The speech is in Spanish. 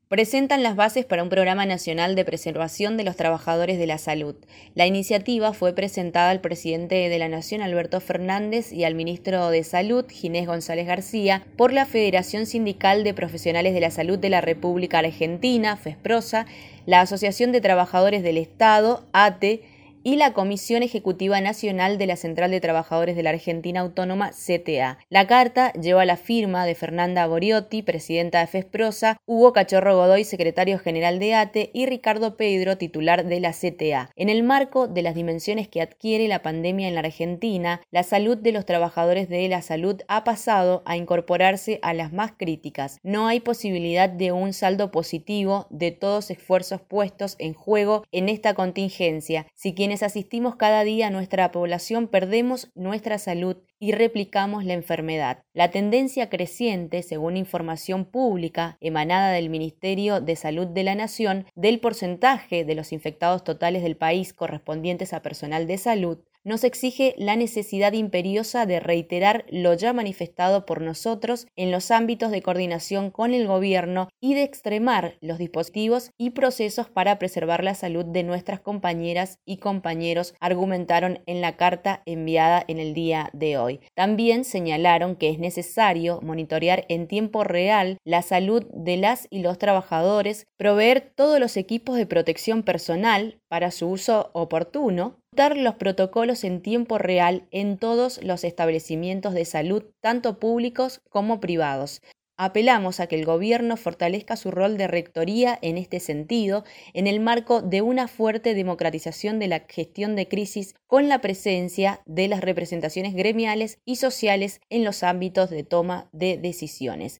presentan las bases para un programa nacional de preservación de los trabajadores de la salud. La iniciativa fue presentada al presidente de la Nación, Alberto Fernández, y al ministro de Salud, Ginés González García, por la Federación Sindical de Profesionales de la Salud de la República Argentina, FESPROSA, la Asociación de Trabajadores del Estado, ATE, y la Comisión Ejecutiva Nacional de la Central de Trabajadores de la Argentina Autónoma, CTA. La carta lleva la firma de Fernanda Boriotti, presidenta de FESPROSA, Hugo Cachorro Godoy, secretario general de ATE, y Ricardo Pedro, titular de la CTA. En el marco de las dimensiones que adquiere la pandemia en la Argentina, la salud de los trabajadores de la salud ha pasado a incorporarse a las más críticas. No hay posibilidad de un saldo positivo de todos esfuerzos puestos en juego en esta contingencia. Si quienes asistimos cada día a nuestra población perdemos nuestra salud y replicamos la enfermedad. La tendencia creciente, según información pública emanada del Ministerio de Salud de la Nación, del porcentaje de los infectados totales del país correspondientes a personal de salud, nos exige la necesidad imperiosa de reiterar lo ya manifestado por nosotros en los ámbitos de coordinación con el gobierno y de extremar los dispositivos y procesos para preservar la salud de nuestras compañeras y compañeros, argumentaron en la carta enviada en el día de hoy. También señalaron que es necesario monitorear en tiempo real la salud de las y los trabajadores, proveer todos los equipos de protección personal para su uso oportuno, adoptar los protocolos en tiempo real en todos los establecimientos de salud, tanto públicos como privados. Apelamos a que el gobierno fortalezca su rol de rectoría en este sentido, en el marco de una fuerte democratización de la gestión de crisis con la presencia de las representaciones gremiales y sociales en los ámbitos de toma de decisiones.